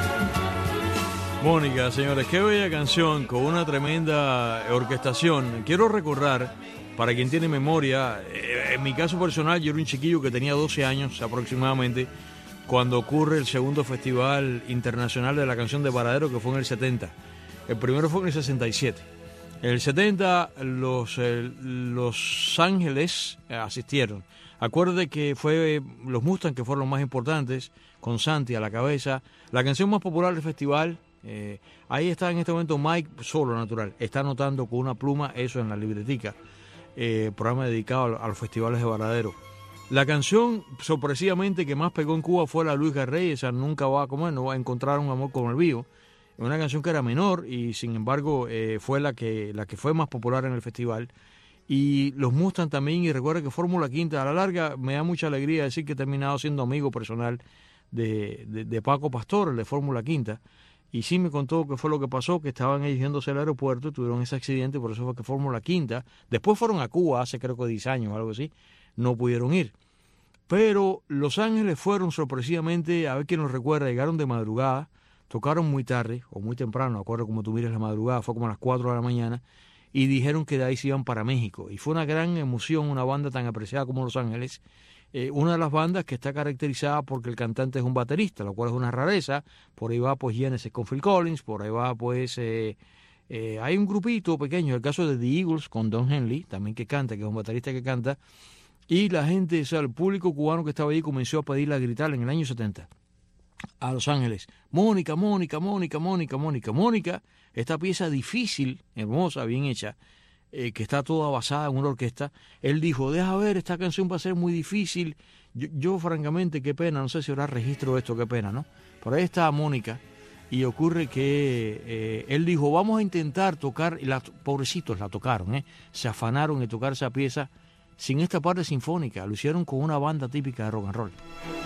Mónica, señores, qué bella canción con una tremenda orquestación. Quiero recordar, para quien tiene memoria, en mi caso personal, yo era un chiquillo que tenía doce años aproximadamente cuando ocurre el segundo Festival Internacional de la Canción de Varadero, que fue en el setenta. El primero fue en el sesenta y siete. El setenta los, eh, los Ángeles asistieron. Acuérdate que fue los Mustang que fueron los más importantes, con Santi a la cabeza. La canción más popular del festival, eh, ahí está en este momento Mike Solo Natural, está anotando con una pluma eso en la libretica, eh, programa dedicado a, a los festivales de Varadero. La canción sorpresivamente que más pegó en Cuba fue la Luis Garrey, esa nunca va a comer, no va a encontrar un amor como el mío. Una canción que era menor y sin embargo eh, fue la que, la que fue más popular en el festival. Y los Mustang también, y recuerda que Fórmula Quinta, a la larga me da mucha alegría decir que he terminado siendo amigo personal de, de, de Paco Pastor, el de Fórmula Quinta, y sí me contó que fue lo que pasó, que estaban ellos yéndose al aeropuerto, tuvieron ese accidente, por eso fue que Fórmula Quinta, después fueron a Cuba hace creo que diez años o algo así, no pudieron ir. Pero Los Ángeles fueron sorpresivamente, a ver quién nos recuerda, llegaron de madrugada, tocaron muy tarde, o muy temprano, acuerdo como tú mires la madrugada, fue como a las cuatro de la mañana, y dijeron que de ahí se iban para México. Y fue una gran emoción, una banda tan apreciada como Los Ángeles, eh, una de las bandas que está caracterizada porque el cantante es un baterista, lo cual es una rareza. Por ahí va pues Genesis con Phil Collins, por ahí va pues eh, eh, hay un grupito pequeño, el caso de The Eagles con Don Henley, también que canta, que es un baterista que canta, y la gente, o sea, el público cubano que estaba allí comenzó a pedirle a gritar en el año setenta a Los Ángeles, Mónica, Mónica, Mónica, Mónica, Mónica, Mónica, esta pieza difícil, hermosa, bien hecha, eh, que está toda basada en una orquesta. Él dijo, deja ver, esta canción va a ser muy difícil. Yo, yo francamente, qué pena, no sé si habrá registro de esto, qué pena, ¿no? Por ahí está Mónica, y ocurre que eh, él dijo, vamos a intentar tocar, y la, pobrecitos la tocaron, ¿eh? Se afanaron en tocar esa pieza sin esta parte sinfónica, lo hicieron con una banda típica de rock and roll.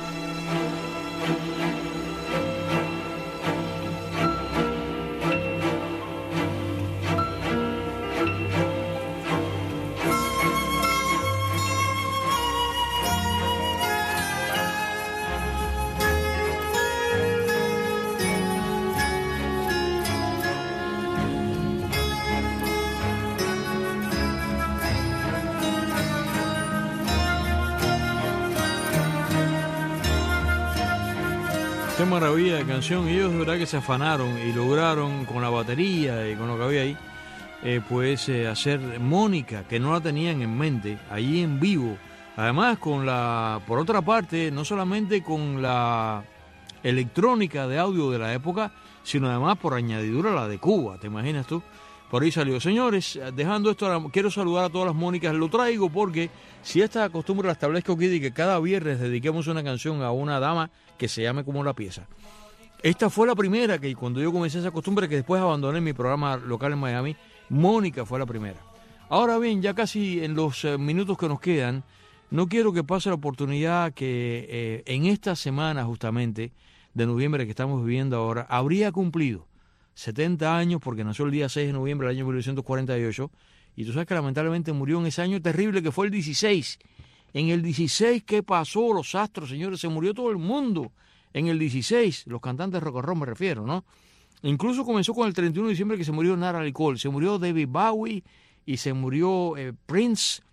Qué maravilla de canción. Ellos de verdad que se afanaron y lograron con la batería y con lo que había ahí, eh, pues eh, hacer Mónica, que no la tenían en mente, allí en vivo. Además con la, por otra parte, no solamente con la electrónica de audio de la época, sino además por añadidura la de Cuba, ¿te imaginas tú? Por ahí salió. Señores, dejando esto, quiero saludar a todas las Mónicas. Lo traigo porque si esta costumbre la establezco aquí de que cada viernes dediquemos una canción a una dama que se llame como la pieza. Esta fue la primera que cuando yo comencé esa costumbre, que después abandoné mi programa local en Miami, Mónica fue la primera. Ahora bien, ya casi en los eh, minutos que nos quedan, no quiero que pase la oportunidad que eh, en esta semana justamente de noviembre que estamos viviendo ahora, habría cumplido setenta años, porque nació el día seis de noviembre del año mil novecientos cuarenta y ocho, y tú sabes que lamentablemente murió en ese año terrible que fue el dieciséis. En el dieciséis, ¿qué pasó? Los astros, señores, se murió todo el mundo. En el dieciséis, los cantantes de rock and roll me refiero, ¿no? Incluso comenzó con el treinta y uno de diciembre que se murió Natalie Cole, se murió David Bowie, y se murió eh, Prince,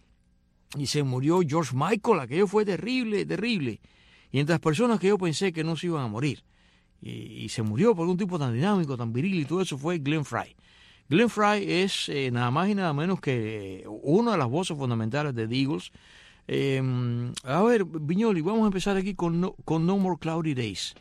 y se murió George Michael. Aquello fue terrible, terrible. Y entre las personas que yo pensé que no se iban a morir, y, y se murió por un tipo tan dinámico, tan viril y todo eso, fue Glenn Frey. Glenn Frey es eh, nada más y nada menos que una de las voces fundamentales de The Eagles. Eh, a ver, Viñoli, vamos a empezar aquí con No, con No More Cloudy Days.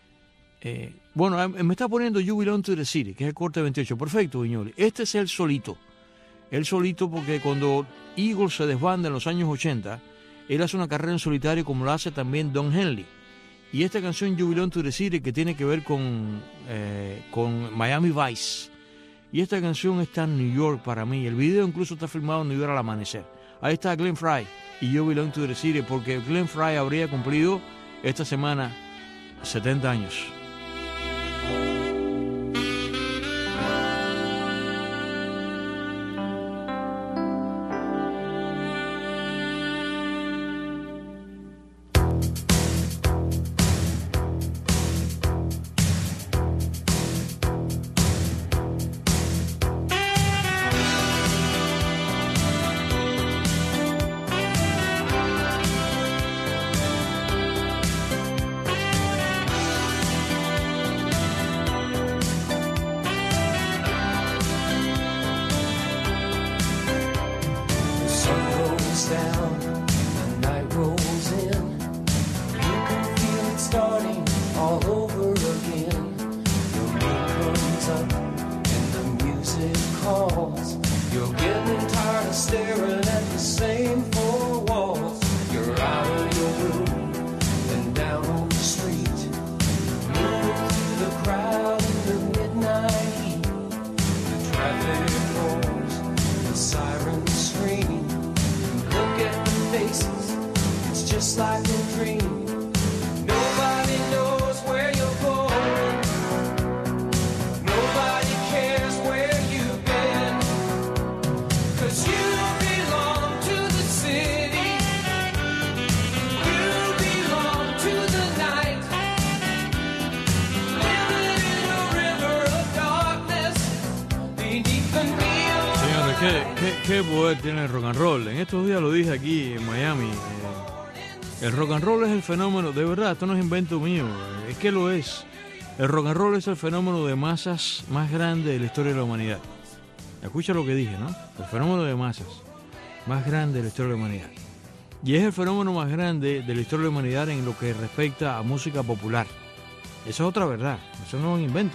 Eh, bueno, me está poniendo You Belong to the City, que es el corte veintiocho. Perfecto, Viñoli. Este es el solito. El solito porque cuando Eagles se desbanda en los años ochenta, él hace una carrera en solitario como lo hace también Don Henley. Y esta canción You Belong to the City, que tiene que ver con, eh, con Miami Vice. Y esta canción está en New York para mí. El video incluso está filmado en New York al amanecer. Ahí está Glenn Frey y You Belong to the City, porque Glenn Frey habría cumplido esta semana setenta años. sound, the night rolls in. You can feel it starting all over again. The moon comes up and the music calls. You're getting tired of staring at the same four walls. You're out of your room and down on the street, moving through the crowd in the midnight heat. The traffic roars, the sirens scream. Look at the faces, it's just like a dream. Nobody knows where you're going. Nobody cares where you've been. 'Cause you belong to the city. You belong to the night. Living in a river of darkness beneath the neon. Señores, ¿qué, qué, qué poder tiene el rock and roll? En estos días lo dije aquí en Miami. Eh, el rock and roll es el fenómeno, de verdad, esto no es invento mío, es que lo es. El rock and roll es el fenómeno de masas más grande de la historia de la humanidad. Escucha lo que dije, ¿no? El fenómeno de masas más grande de la historia de la humanidad. Y es el fenómeno más grande de la historia de la humanidad en lo que respecta a música popular. Esa es otra verdad, eso no es un invento.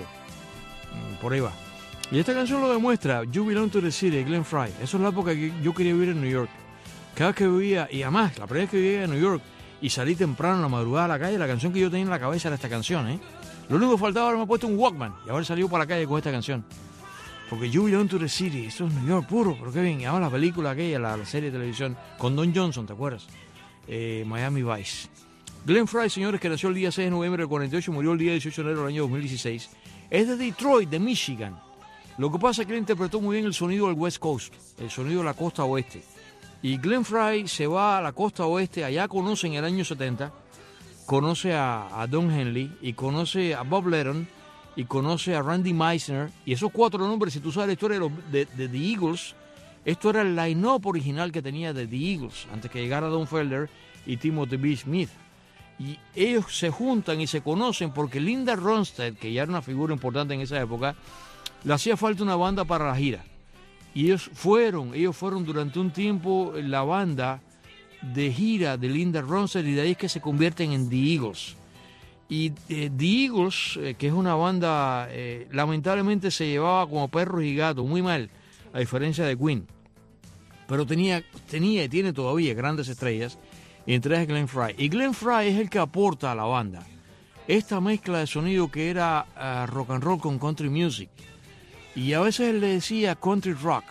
Por ahí va. Y esta canción lo demuestra, You Belong to the City, de Glenn Frey. Eso es la época que yo quería vivir en New York. Cada vez que vivía, y además, la primera vez que vivía en New York y salí temprano en la madrugada a la calle, la canción que yo tenía en la cabeza era esta canción, ¿eh? Lo único que faltaba era haberme puesto un Walkman y haber salido para la calle con esta canción. Porque You Belong to the City, esto es New York puro, pero qué bien. Y ahora la película aquella, la, la serie de televisión, con Don Johnson, ¿te acuerdas? Eh, Miami Vice. Glenn Frey, señores, que nació el día seis de noviembre del cuarenta y ocho y murió el día dieciocho de enero del año dos mil dieciséis, es de Detroit, de Michigan. Lo que pasa es que él interpretó muy bien el sonido del West Coast, el sonido de la costa oeste. Y Glenn Frey se va a la costa oeste, allá conoce en el año setenta, conoce a, a Don Henley y conoce a Bob Letton y conoce a Randy Meisner. Y esos cuatro nombres, si tú sabes la historia de, los, de, de The Eagles, esto era el line-up original que tenía de The Eagles, antes que llegara Don Felder y Timothy B. Smith. Y ellos se juntan y se conocen porque Linda Ronstadt, que ya era una figura importante en esa época, le hacía falta una banda para la gira. Y ellos fueron, ellos fueron durante un tiempo la banda de gira de Linda Ronstadt, y de ahí es que se convierten en The Eagles. Y eh, The Eagles, eh, que es una banda, eh, lamentablemente se llevaba como perros y gatos, muy mal, a diferencia de Queen. Pero tenía, tenía y tiene todavía grandes estrellas, y entre ellas Glenn Frey. Y Glenn Frey es el que aporta a la banda esta mezcla de sonido que era uh, rock and roll con country music. Y a veces él le decía country rock.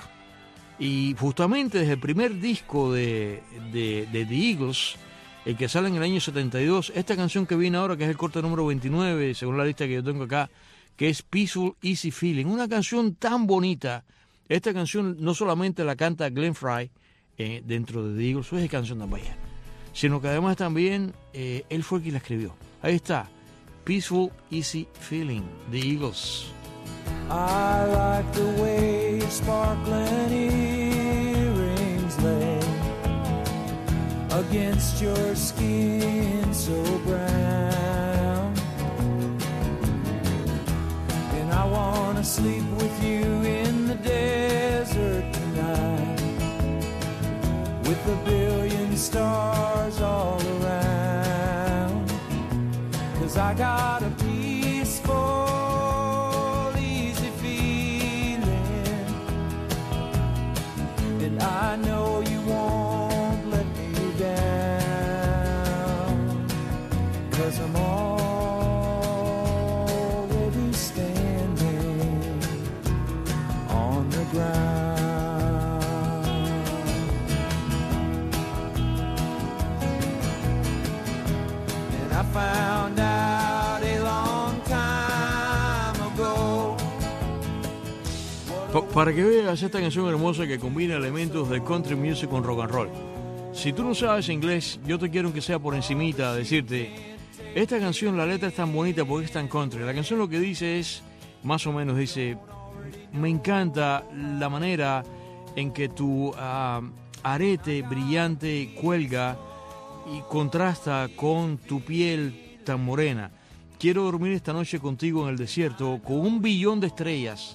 Y justamente desde el primer disco de, de, de The Eagles, el que sale en el año setenta y dos, esta canción que viene ahora, que es el corte número veintinueve, según la lista que yo tengo acá, que es Peaceful Easy Feeling. Una canción tan bonita. Esta canción no solamente la canta Glenn Frey eh, dentro de The Eagles, es canción de Bahía, sino que además también eh, él fue quien la escribió. Ahí está, Peaceful Easy Feeling, The Eagles. I like the way your sparkling earrings lay against your skin so brown, and I wanna sleep with you in the desert tonight, with a billion stars all around, 'cause I got a peaceful I know you won't let me down, 'cause I'm already standing on the ground. And I found out a long time ago. Para que veas esta canción hermosa que combina elementos de country music con rock and roll. Si tú no sabes inglés, yo te quiero que sea por encimita decirte, esta canción, la letra es tan bonita porque es tan country. La canción lo que dice es, más o menos dice, me encanta la manera en que tu uh, arete brillante cuelga y contrasta con tu piel tan morena. Quiero dormir esta noche contigo en el desierto con un billón de estrellas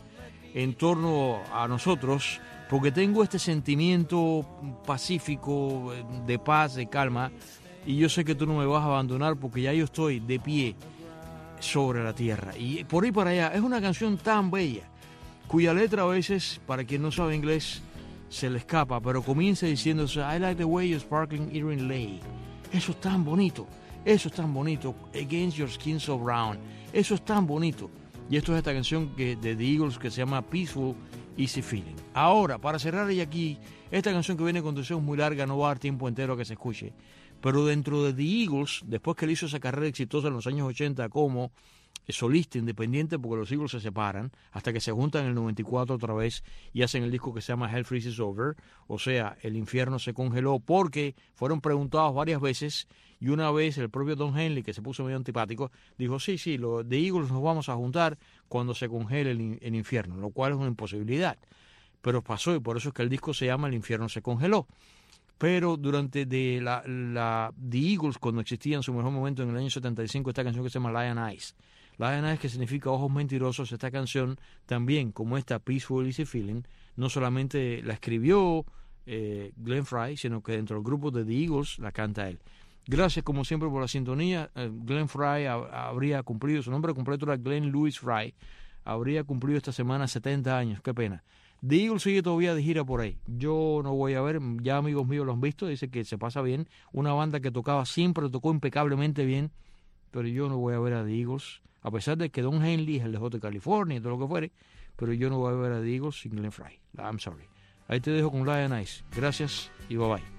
en torno a nosotros, porque tengo este sentimiento pacífico, de paz, de calma, y yo sé que tú no me vas a abandonar porque ya yo estoy de pie sobre la tierra. Y por ahí para allá, es una canción tan bella, cuya letra a veces, para quien no sabe inglés, se le escapa, pero comienza diciéndose, I like the way your sparkling earring lay. Eso es tan bonito, eso es tan bonito, against your skin so brown, eso es tan bonito. Y esto es esta canción que, de The Eagles que se llama Peaceful Easy Feeling. Ahora, para cerrar y aquí, esta canción que viene con conducción muy larga, no va a dar tiempo entero a que se escuche, pero dentro de The Eagles, después que él hizo esa carrera exitosa en los años ochenta como solista independiente, porque los Eagles se separan, hasta que se juntan en el noventa y cuatro otra vez y hacen el disco que se llama Hell Freezes Over, o sea, el infierno se congeló, porque fueron preguntados varias veces, y una vez el propio Don Henley, que se puso medio antipático, dijo, sí, sí, los The Eagles nos vamos a juntar cuando se congele el, el infierno, lo cual es una imposibilidad, pero pasó, y por eso es que el disco se llama El infierno se congeló. Pero durante de la, la The Eagles, cuando existía en su mejor momento en el año setenta y cinco, esta canción que se llama Lion Eyes, Lion Eyes, que significa ojos mentirosos, esta canción también, como esta Peaceful Easy Feeling, no solamente la escribió eh, Glenn Frey, sino que dentro del grupo de The Eagles la canta él. Gracias como siempre por la sintonía. eh, Glenn Frey ha, habría cumplido, su nombre completo era Glenn Louis Frey, habría cumplido esta semana setenta años, qué pena. The Eagles sigue todavía de gira por ahí, yo no voy a ver, ya amigos míos lo han visto, dice que se pasa bien, una banda que tocaba siempre, tocó impecablemente bien, pero yo no voy a ver a The Eagles, a pesar de que Don Henley es el de J. California y todo lo que fuere, pero yo no voy a ver a The Eagles sin Glenn Frey. I'm sorry. Ahí te dejo con Lion Eyes. Gracias y bye bye.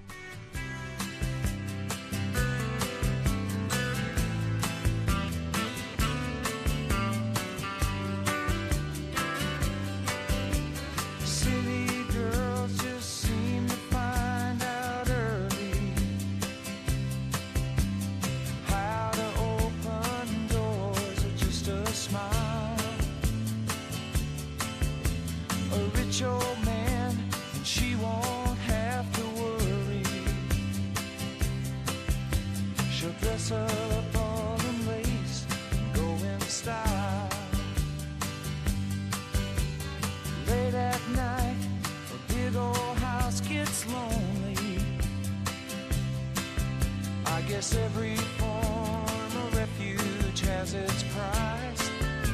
Every form of refuge has its price,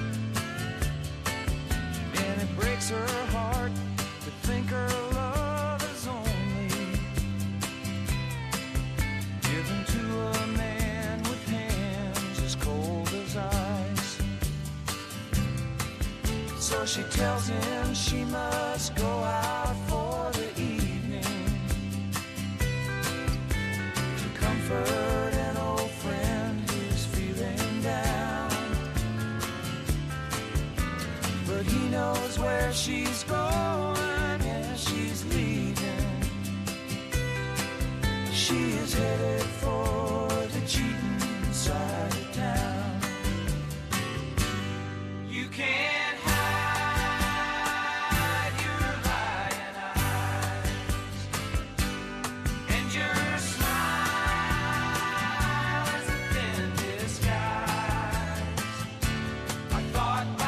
and it breaks her heart to think her love is only given to a man with hands as cold as ice. So she tells him she must go out for the evening to comfort knows where she's going, yeah, she's leaving. She is headed for the cheating side of town. You can't hide your lying eyes, and your smile is a thin disguise. I thought by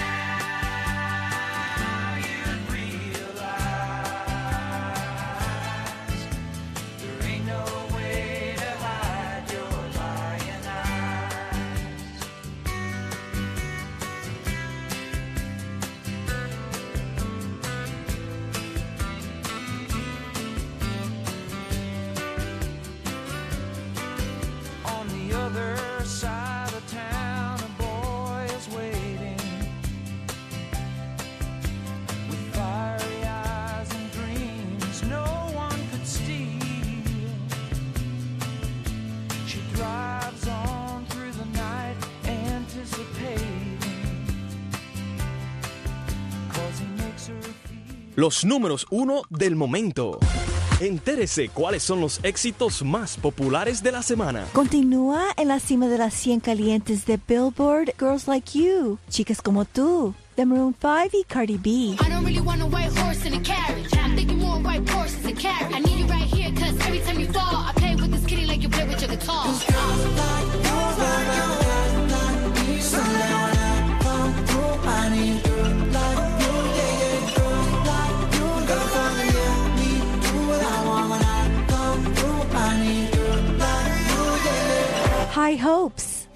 los números uno del momento. Entérese cuáles son los éxitos más populares de la semana. Continúa en la cima de las cien calientes de Billboard, Girls Like You, Chicas Como Tú, The Maroon five y Cardi B. I don't really want a white horse in a carriage. I'm thinking more white horses and carriage. I need you right here, cause every time you fall, I play with this kitty like you play with your guitar. Girls like you, like you, like me. Someday when I come through, I need a girl like you, yeah.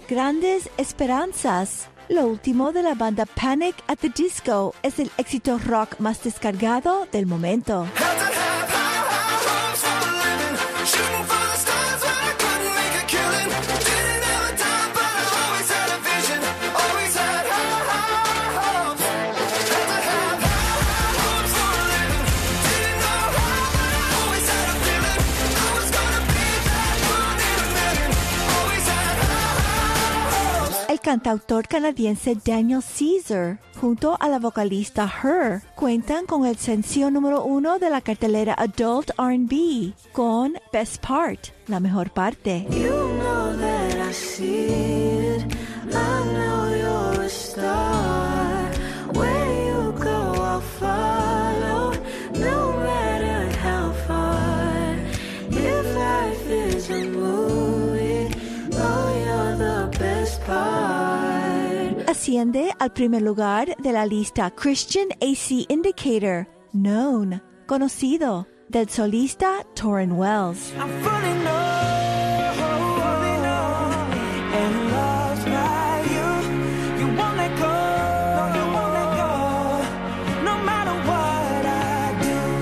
grandes esperanzas. Lo último de la banda Panic at the Disco es el éxito rock más descargado del momento. El cantautor canadiense Daniel Caesar, junto a la vocalista Her, cuentan con el sencillo número uno de la cartelera Adult R and B, con Best Part, la mejor parte. You know that I see it. I know you're a star. Where you go, I'll follow, no matter how far. If life is a movie, oh, you're the best part. Asciende al primer lugar de la lista Christian A C Indicator, Known, conocido, del solista Torrin Wells. I'm fully known, fully known, and loved by you. You won't let go, no, you won't let go, no matter what I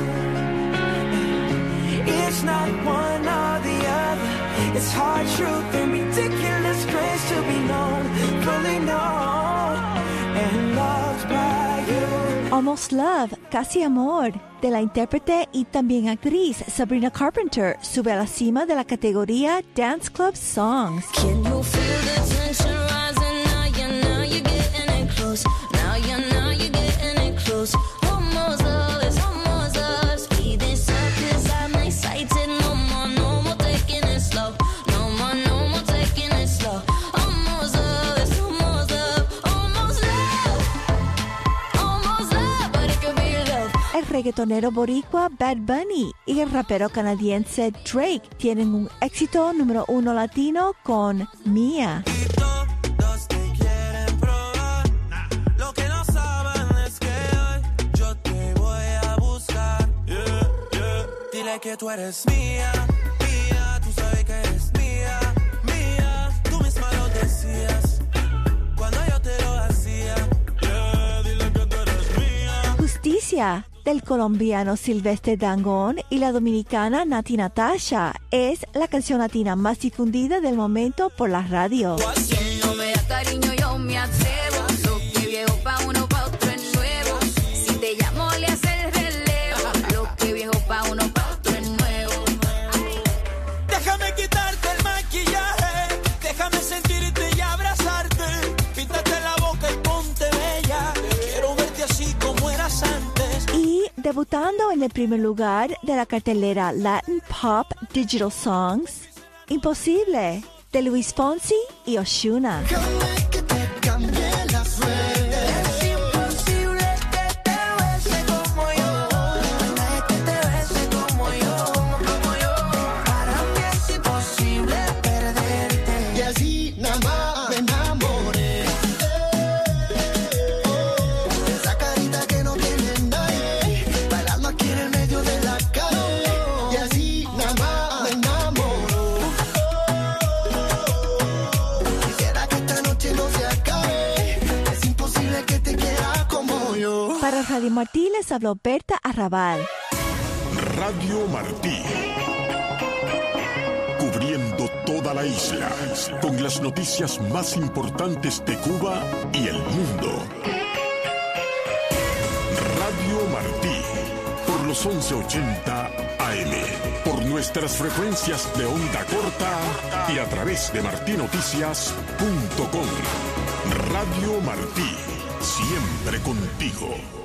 do. It's not one or the other. It's hard truth and ridiculous grace to be known, fully known, and loved by you. Almost Love, Casi Amor, de la intérprete y también actriz Sabrina Carpenter, sube a la cima de la categoría Dance Club Songs. Can you feel the tension rising? Now you now you're getting it close. Now you now you're getting it close. Almost love is almost love. Speed this up 'cause I'm excited. No more, no more taking it slow. No more, no more taking it slow. Almost love is almost love. Almost love. Almost love, but it could be love. El reggaetonero boricua Bad Bunny y el rapero canadiense Drake tienen un éxito número uno latino con Mía. Todos te quieren probar. Lo que no saben es que hoy yo te voy a buscar. Yeah, yeah. Dile que tú eres mía, mía. Tú sabes que eres mía, mía. Tú misma lo decías cuando yo te lo hacía. Yeah, dile que tú eres mía. Justicia, del colombiano Silvestre Dangond y la dominicana Nati Natasha, es la canción latina más difundida del momento por la radio. Si no me das cariño yo me atrevo. Lo que viejo pa' uno pa' otro es nuevo. Si te llamo le hace el relevo. Lo que viejo pa' uno pa' otro es nuevo. Déjame quitarte el maquillaje. Déjame sentirte y abrazarte. Píntate la boca y ponte bella. Quiero verte así como eras antes. Y debutando en el primer lugar de la cartelera Latin Pop Digital Songs, Imposible, de Luis Fonsi y Ozuna. Déjame que te cambie la suerte. Es imposible que te bese como yo. Nadie que te bese como yo, como yo. Para mí es imposible perderte. Y así nada más me enamoré. Esa carita que no tiene nadie, bailando aquí en el medio de la calle. Y así nada más me enamoró. Quisiera que esta noche no se acabe. Es imposible que te quiera como yo. Para Radio Martí les habló Berta Arrabal. Radio Martí. Cubriendo toda la isla con las noticias más importantes de Cuba y el mundo. Radio Martí. Por los once ochenta A M. Por nuestras frecuencias de onda corta y a través de martinoticias punto com. Radio Martí. Siempre contigo.